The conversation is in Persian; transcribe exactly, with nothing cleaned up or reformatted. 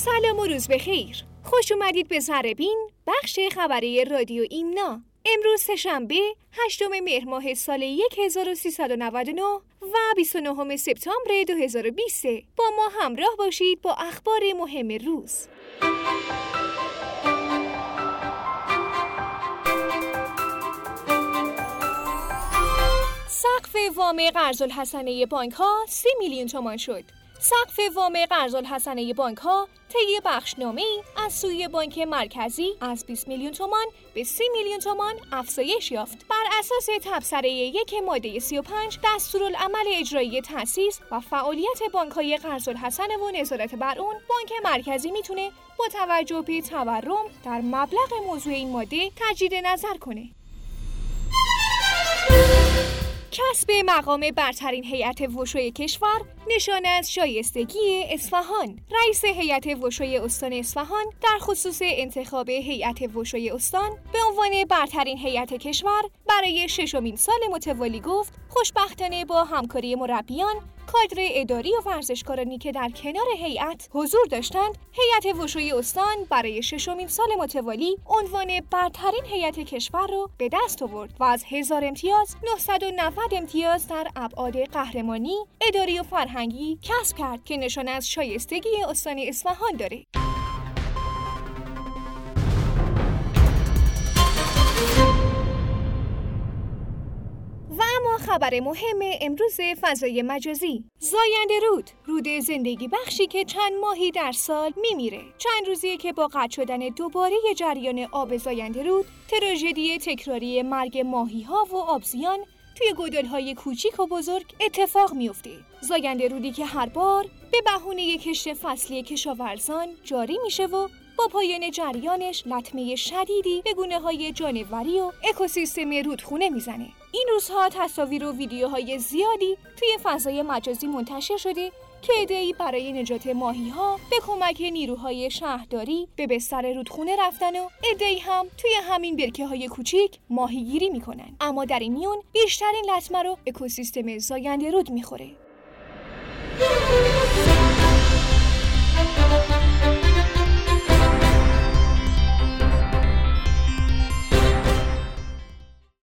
سلام و روز بخیر. خوش اومدید به ذره‌بین، بخش خبری رادیو ایمنا. امروز سه‌شنبه هشتم مهر ماه سال هزار و سیصد و نود و نه و بیست و نهم سپتامبر دو هزار و بیست. با ما همراه باشید با اخبار مهم روز. سقف وام قرض‌الحسنه بانک‌ها سی میلیون تومان شد. سقف وام قرض‌الحسنه بانک‌ها طی بخشنامه‌ای از سوی بانک مرکزی از بیست میلیون تومان به سی میلیون تومان افزایش یافت. بر اساس تبصره یک ماده سی و پنج دستورالعمل اجرایی تأسیس و فعالیت بانک‌های قرض‌الحسنه و نظارت بر اون، بانک مرکزی میتونه با توجه به تورم در مبلغ موضوع این ماده تجدید نظر کنه. کسب مقام برترین هیئت وشوی کشور نشانه از شایستگی اصفهان. رئیس هیئت وشوی استان اصفهان در خصوص انتخاب هیئت وشوی استان به عنوان برترین هیئت کشور برای ششمین سال متوالی گفت خوشبختانه با همکاری مربیان، کادر اداری و ورزشکارانی که در کنار هیئت حضور داشتند، هیئت وشوی استان برای ششمین سال متوالی عنوان برترین هیئت کشور را به دست آورد و از هزار امتیاز نهصد و نود امتیاز در ابعاد قهرمانی، اداری و فرهنگی کسب کرد که نشانه از شایستگی استان اصفهان داره. و اما خبر مهم امروز فضای مجازی. زاینده رود، رود زندگی بخشی که چند ماهی در سال میمیره. چند روزیه که با قطع شدن دوباره جریان آب زاینده رود، تراژدی تکراری مرگ ماهی‌ها و آبزیان توی گودال‌های کوچیک و بزرگ اتفاق میفته. زاینده رودی که هر بار به بهونه کشت فصلی کشاورزان جاری میشه و با پایان جریانش لطمه شدیدی به گونه‌های جانوری و اکوسیستم رودخونه میزنه. این روزها تصاویر و ویدیوهای زیادی توی فضای مجازی منتشر شده که عده‌ای برای نجات ماهی‌ها به کمک نیروهای شهرداری به بستر رودخونه رفتن و عده‌ای هم توی همین برکه‌های کوچیک ماهیگیری میکنن. اما در این میون بیشترین لطمه رو اکوسیستم زاینده رود میخوره.